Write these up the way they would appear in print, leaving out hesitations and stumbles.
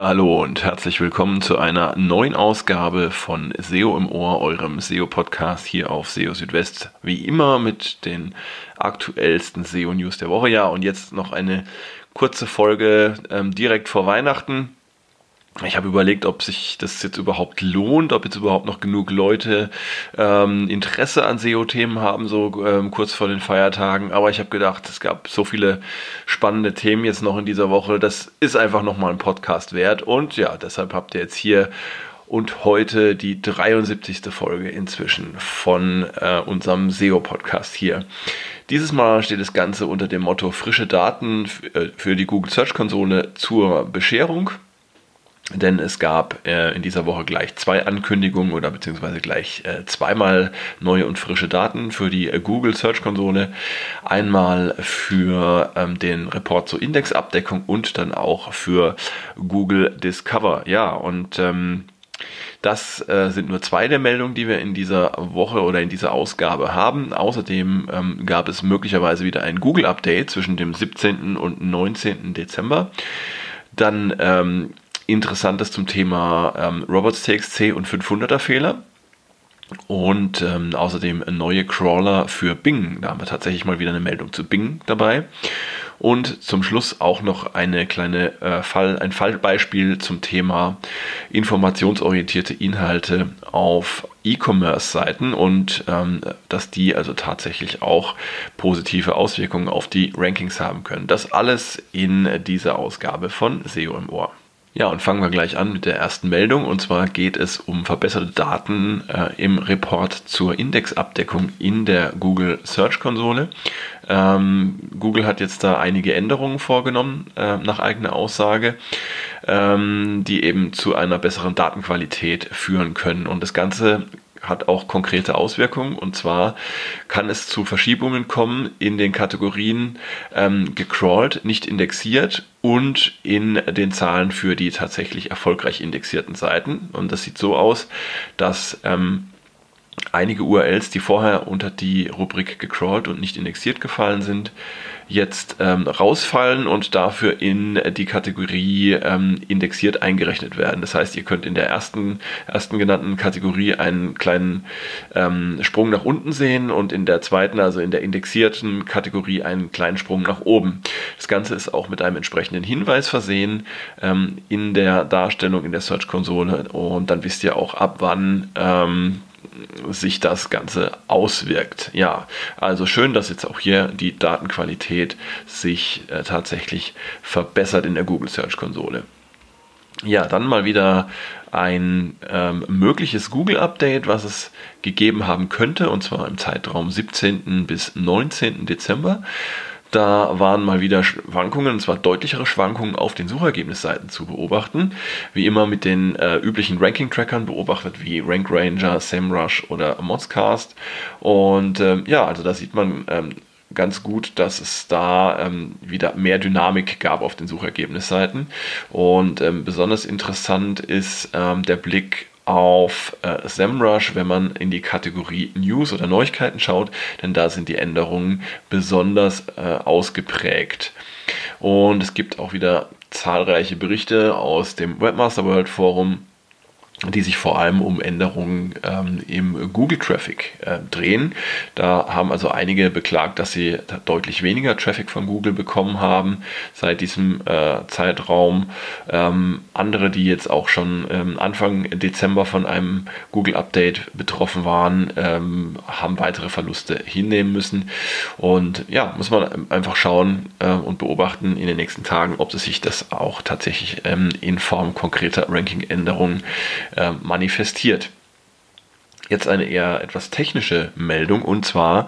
Hallo und herzlich willkommen zu einer neuen Ausgabe von SEO im Ohr, eurem SEO-Podcast hier auf SEO Südwest. Wie immer mit den aktuellsten SEO-News der Woche. Ja, und jetzt noch eine kurze Folge direkt vor Weihnachten. Ich habe überlegt, ob sich das jetzt überhaupt lohnt, ob jetzt überhaupt noch genug Leute Interesse an SEO-Themen haben, so kurz vor den Feiertagen. Aber ich habe gedacht, es gab so viele spannende Themen jetzt noch in dieser Woche. Das ist einfach nochmal ein Podcast wert. Und ja, deshalb habt ihr jetzt hier und heute die 73. Folge inzwischen von unserem SEO-Podcast hier. Dieses Mal steht das Ganze unter dem Motto frische Daten für die Google Search Konsole zur Bescherung. Denn es gab in dieser Woche gleich zwei Ankündigungen oder beziehungsweise gleich zweimal neue und frische Daten für die Google Search Konsole. Einmal für den Report zur Indexabdeckung und dann auch für Google Discover. Ja, und das sind nur zwei der Meldungen, die wir in dieser Woche oder in dieser Ausgabe haben. Außerdem gab es möglicherweise wieder ein Google-Update zwischen dem 17. und 19. Dezember. Dann Interessantes zum Thema Robots.txt und 500er Fehler und außerdem neue Crawler für Bing. Da haben wir tatsächlich mal wieder eine Meldung zu Bing dabei. Und zum Schluss auch noch eine ein Fallbeispiel zum Thema informationsorientierte Inhalte auf E-Commerce-Seiten und dass die also tatsächlich auch positive Auswirkungen auf die Rankings haben können. Das alles in dieser Ausgabe von SEO im Ohr. Ja, und fangen wir gleich an mit der ersten Meldung. Und zwar geht es um verbesserte Daten im Report zur Indexabdeckung in der Google Search Konsole. Google hat jetzt da einige Änderungen vorgenommen, nach eigener Aussage, die eben zu einer besseren Datenqualität führen können. Und das Ganze hat auch konkrete Auswirkungen, und zwar kann es zu Verschiebungen kommen in den Kategorien gecrawlt, nicht indexiert und in den Zahlen für die tatsächlich erfolgreich indexierten Seiten. Und das sieht so aus, dass einige URLs, die vorher unter die Rubrik gecrawlt und nicht indexiert gefallen sind, jetzt rausfallen und dafür in die Kategorie indexiert eingerechnet werden. Das heißt, ihr könnt in der ersten genannten Kategorie einen kleinen Sprung nach unten sehen und in der zweiten, also in der indexierten Kategorie, einen kleinen Sprung nach oben. Das Ganze ist auch mit einem entsprechenden Hinweis versehen in der Darstellung in der Search-Konsole, und dann wisst ihr auch, ab wann sich das Ganze auswirkt. Ja, also schön, dass jetzt auch hier die Datenqualität sich tatsächlich verbessert in der Google Search Konsole. Ja, dann mal wieder ein mögliches Google-Update, was es gegeben haben könnte, und zwar im Zeitraum 17. bis 19. Dezember. Da waren mal wieder Schwankungen, und zwar deutlichere Schwankungen auf den Suchergebnisseiten zu beobachten. Wie immer mit den üblichen Ranking-Trackern beobachtet, wie RankRanger, SEMrush oder Modscast. Und ja, also da sieht man ganz gut, dass es da wieder mehr Dynamik gab auf den Suchergebnisseiten. Und besonders interessant ist der Blick auf SEMrush, wenn man in die Kategorie News oder Neuigkeiten schaut, denn da sind die Änderungen besonders ausgeprägt. Und es gibt auch wieder zahlreiche Berichte aus dem Webmaster World Forum, die sich vor allem um Änderungen im Google-Traffic drehen. Da haben also einige beklagt, dass sie deutlich weniger Traffic von Google bekommen haben seit diesem Zeitraum. Andere, die jetzt auch schon Anfang Dezember von einem Google-Update betroffen waren, haben weitere Verluste hinnehmen müssen. Und ja, muss man einfach schauen und beobachten in den nächsten Tagen, ob es sich das auch tatsächlich in Form konkreter Ranking-Änderungen manifestiert. Jetzt eine eher etwas technische Meldung, und zwar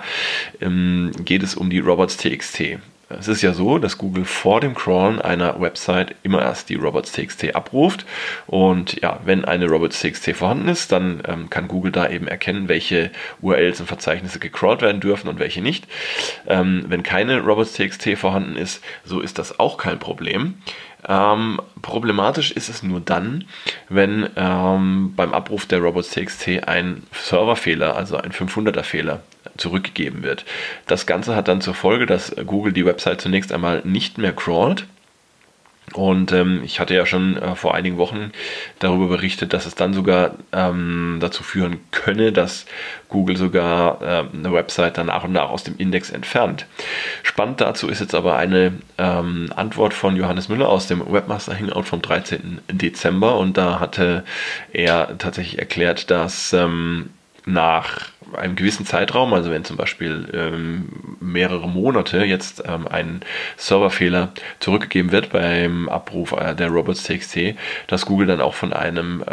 geht es um die Robots.txt. Es ist ja so, dass Google vor dem Crawlen einer Website immer erst die Robots.txt abruft, und ja, wenn eine Robots.txt vorhanden ist, dann kann Google da eben erkennen, welche URLs und Verzeichnisse gecrawlt werden dürfen und welche nicht. Wenn keine Robots.txt vorhanden ist, so ist das auch kein Problem. Problematisch ist es nur dann, wenn beim Abruf der Robots.txt ein Serverfehler, also ein 500er Fehler, zurückgegeben wird. Das Ganze hat dann zur Folge, dass Google die Website zunächst einmal nicht mehr crawlt Und ich hatte ja schon vor einigen Wochen darüber berichtet, dass es dann sogar dazu führen könne, dass Google sogar eine Website dann nach und nach aus dem Index entfernt. Spannend dazu ist jetzt aber eine Antwort von Johannes Müller aus dem Webmaster Hangout vom 13. Dezember. Und da hatte er tatsächlich erklärt, dass nach einem gewissen Zeitraum, also wenn zum Beispiel mehrere Monate jetzt ein Serverfehler zurückgegeben wird beim Abruf der robots.txt, dass Google dann auch von einem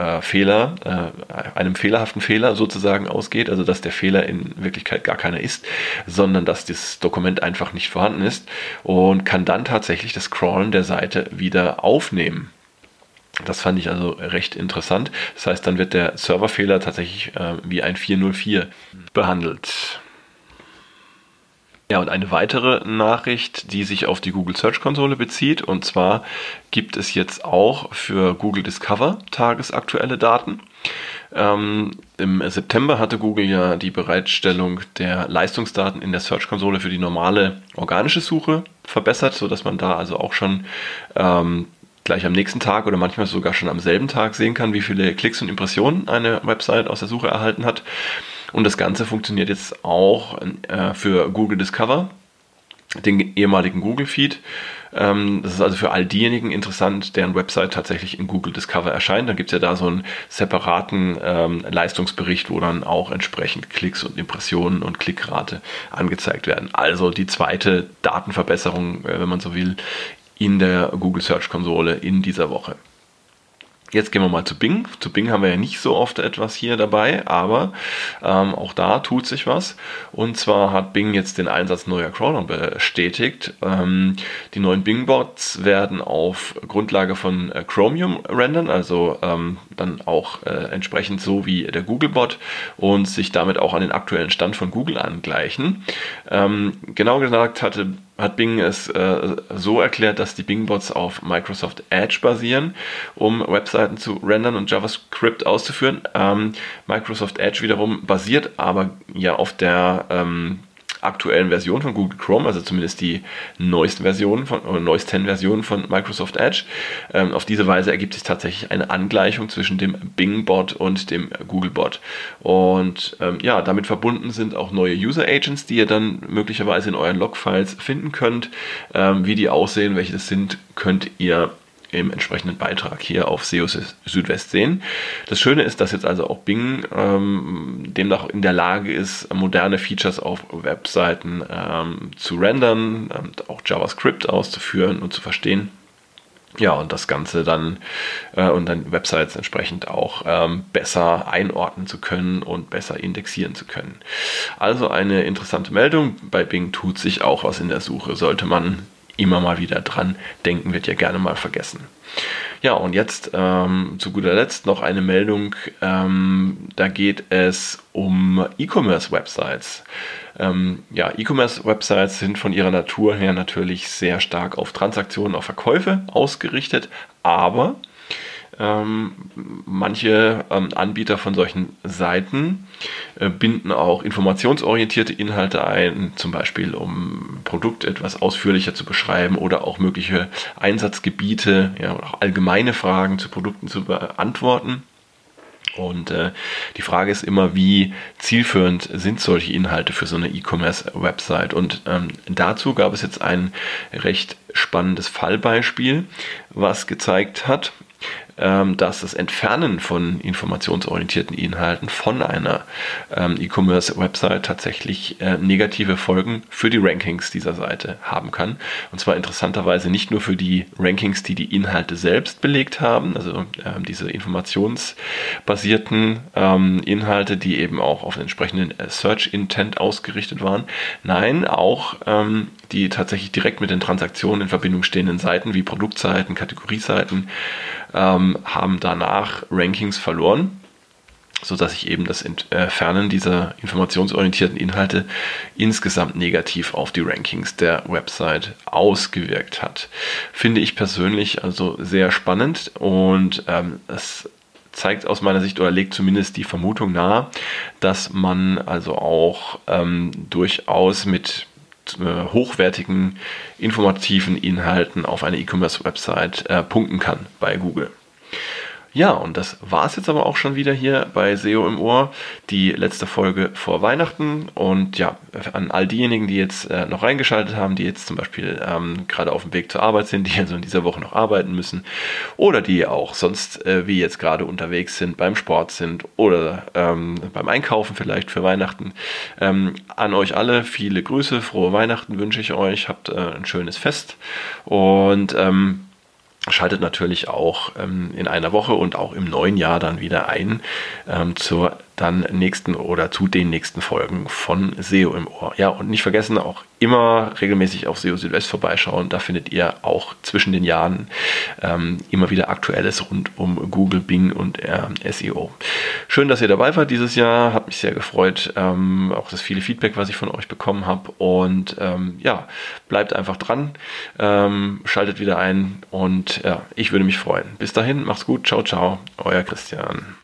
einem fehlerhaften Fehler sozusagen ausgeht, also dass der Fehler in Wirklichkeit gar keiner ist, sondern dass das Dokument einfach nicht vorhanden ist und kann dann tatsächlich das Crawlen der Seite wieder aufnehmen. Das fand ich also recht interessant. Das heißt, dann wird der Serverfehler tatsächlich wie ein 404 behandelt. Ja, und eine weitere Nachricht, die sich auf die Google Search Konsole bezieht, und zwar gibt es jetzt auch für Google Discover tagesaktuelle Daten. Im September hatte Google ja die Bereitstellung der Leistungsdaten in der Search Konsole für die normale organische Suche verbessert, sodass man da also auch schon gleich am nächsten Tag oder manchmal sogar schon am selben Tag sehen kann, wie viele Klicks und Impressionen eine Website aus der Suche erhalten hat. Und das Ganze funktioniert jetzt auch für Google Discover, den ehemaligen Google Feed. Das ist also für all diejenigen interessant, deren Website tatsächlich in Google Discover erscheint. Da gibt es ja da so einen separaten Leistungsbericht, wo dann auch entsprechend Klicks und Impressionen und Klickrate angezeigt werden. Also die zweite Datenverbesserung, wenn man so will, in der Google Search Konsole in dieser Woche. Jetzt gehen wir mal zu Bing. Zu Bing haben wir ja nicht so oft etwas hier dabei, aber auch da tut sich was. Und zwar hat Bing jetzt den Einsatz neuer Crawler bestätigt. Die neuen Bing-Bots werden auf Grundlage von Chromium rendern, also dann auch entsprechend so wie der Google-Bot und sich damit auch an den aktuellen Stand von Google angleichen. Genau gesagt hat Bing es so erklärt, dass die Bing-Bots auf Microsoft Edge basieren, um Webseiten zu rendern und JavaScript auszuführen. Microsoft Edge wiederum basiert aber ja auf der aktuellen Version von Google Chrome, also zumindest die neuesten Versionen von Microsoft Edge. Auf diese Weise ergibt sich tatsächlich eine Angleichung zwischen dem Bing-Bot und dem Google-Bot. Und ja, damit verbunden sind auch neue User-Agents, die ihr dann möglicherweise in euren Log-Files finden könnt. Wie die aussehen, welche das sind, könnt ihr im entsprechenden Beitrag hier auf SEO Südwest sehen. Das Schöne ist, dass jetzt also auch Bing demnach in der Lage ist, moderne Features auf Webseiten zu rendern, auch JavaScript auszuführen und zu verstehen. Ja, und das Ganze dann und dann Websites entsprechend auch besser einordnen zu können und besser indexieren zu können. Also eine interessante Meldung. Bei Bing tut sich auch was in der Suche, sollte man immer mal wieder dran denken, wird ja gerne mal vergessen. Ja, und jetzt zu guter Letzt noch eine Meldung, da geht es um E-Commerce-Websites. Ja, E-Commerce-Websites sind von ihrer Natur her natürlich sehr stark auf Transaktionen, auf Verkäufe ausgerichtet, aber manche Anbieter von solchen Seiten binden auch informationsorientierte Inhalte ein, zum Beispiel um Produkt etwas ausführlicher zu beschreiben oder auch mögliche Einsatzgebiete, ja, oder auch allgemeine Fragen zu Produkten zu beantworten. Und die Frage ist immer, wie zielführend sind solche Inhalte für so eine E-Commerce-Website? Und dazu gab es jetzt ein recht spannendes Fallbeispiel, was gezeigt hat, dass das Entfernen von informationsorientierten Inhalten von einer E-Commerce-Website tatsächlich negative Folgen für die Rankings dieser Seite haben kann. Und zwar interessanterweise nicht nur für die Rankings, die die Inhalte selbst belegt haben, also diese informationsbasierten Inhalte, die eben auch auf den entsprechenden Search-Intent ausgerichtet waren. Nein, auch die tatsächlich direkt mit den Transaktionen in Verbindung stehenden Seiten wie Produktseiten, Kategorieseiten haben danach Rankings verloren, sodass sich eben das Entfernen dieser informationsorientierten Inhalte insgesamt negativ auf die Rankings der Website ausgewirkt hat. Finde ich persönlich also sehr spannend und es zeigt aus meiner Sicht oder legt zumindest die Vermutung nahe, dass man also auch durchaus mit hochwertigen, informativen Inhalten auf eine E-Commerce-Website punkten kann bei Google. Ja, und das war es jetzt aber auch schon wieder hier bei SEO im Ohr, die letzte Folge vor Weihnachten. Und ja, an all diejenigen, die jetzt noch reingeschaltet haben, die jetzt zum Beispiel gerade auf dem Weg zur Arbeit sind, die also in dieser Woche noch arbeiten müssen oder die auch sonst wie jetzt gerade unterwegs sind, beim Sport sind oder beim Einkaufen vielleicht für Weihnachten. An euch alle viele Grüße, frohe Weihnachten wünsche ich euch, habt ein schönes Fest und schaltet natürlich auch in einer Woche und auch im neuen Jahr dann wieder ein zur dann nächsten oder zu den nächsten Folgen von SEO im Ohr. Ja, und nicht vergessen, auch immer regelmäßig auf SEO Südwest vorbeischauen. Da findet ihr auch zwischen den Jahren immer wieder Aktuelles rund um Google, Bing und SEO. Schön, dass ihr dabei wart dieses Jahr. Hat mich sehr gefreut. Auch das viele Feedback, was ich von euch bekommen habe. Und ja, bleibt einfach dran. Schaltet wieder ein und ja, ich würde mich freuen. Bis dahin, macht's gut. Ciao, ciao. Euer Christian.